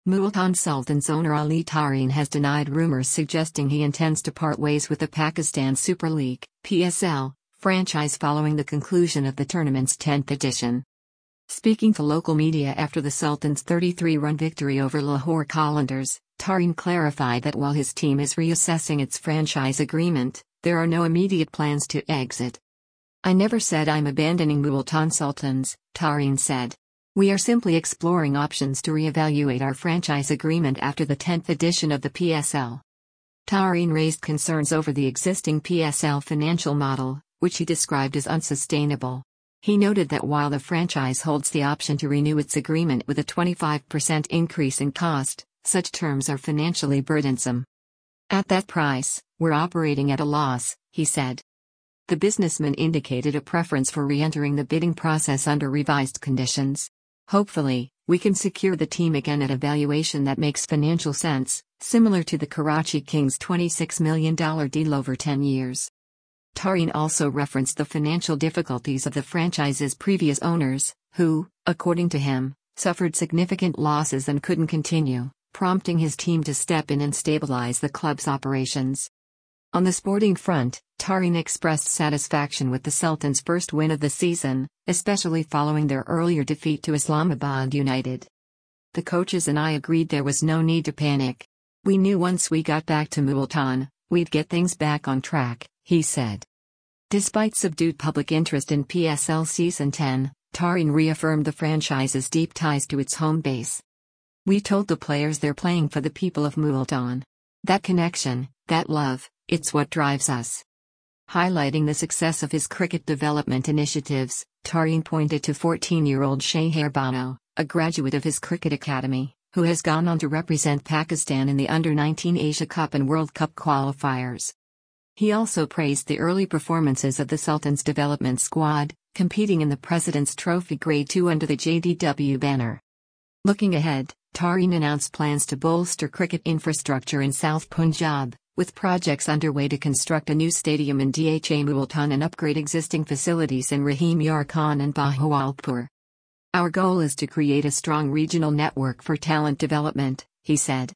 Multan Sultan's owner Ali Tareen has denied rumors suggesting he intends to part ways with the Pakistan Super League (PSL) franchise following the conclusion of the tournament's 10th edition. Speaking to local media after the Sultan's 33-run victory over Lahore Qalandars, Tareen clarified that while his team is reassessing its franchise agreement, there are no immediate plans to exit. "I never said I'm abandoning Multan Sultans," Tareen said. "We are simply exploring options to reevaluate our franchise agreement after the 10th edition of the PSL." Tareen raised concerns over the existing PSL financial model, which he described as unsustainable. He noted that while the franchise holds the option to renew its agreement with a 25% increase in cost, such terms are financially burdensome. "At that price, we're operating at a loss," he said. The businessman indicated a preference for re-entering the bidding process under revised conditions. "Hopefully, we can secure the team again at a valuation that makes financial sense, similar to the Karachi Kings' $26 million deal over 10 years. Tareen also referenced the financial difficulties of the franchise's previous owners, who, according to him, suffered significant losses and couldn't continue, prompting his team to step in and stabilize the club's operations. On the sporting front, Tareen expressed satisfaction with the Sultans' first win of the season, especially following their earlier defeat to Islamabad United. "The coaches and I agreed there was no need to panic. We knew once we got back to Multan, we'd get things back on track," he said. Despite subdued public interest in PSL Season 10, Tareen reaffirmed the franchise's deep ties to its home base. "We told the players they're playing for the people of Multan. That connection, that love, it's what drives us." Highlighting the success of his cricket development initiatives, Tareen pointed to 14-year-old Shaher Bano, a graduate of his cricket academy, who has gone on to represent Pakistan in the Under-19 Asia Cup and World Cup qualifiers. He also praised the early performances of the Sultans' development squad, competing in the President's Trophy Grade 2 under the JDW banner. Looking ahead, Tareen announced plans to bolster cricket infrastructure in South Punjab, with projects underway to construct a new stadium in Dha Multan and upgrade existing facilities in Rahim Yar Khan and Bahawalpur. "Our goal is to create a strong regional network for talent development," he said.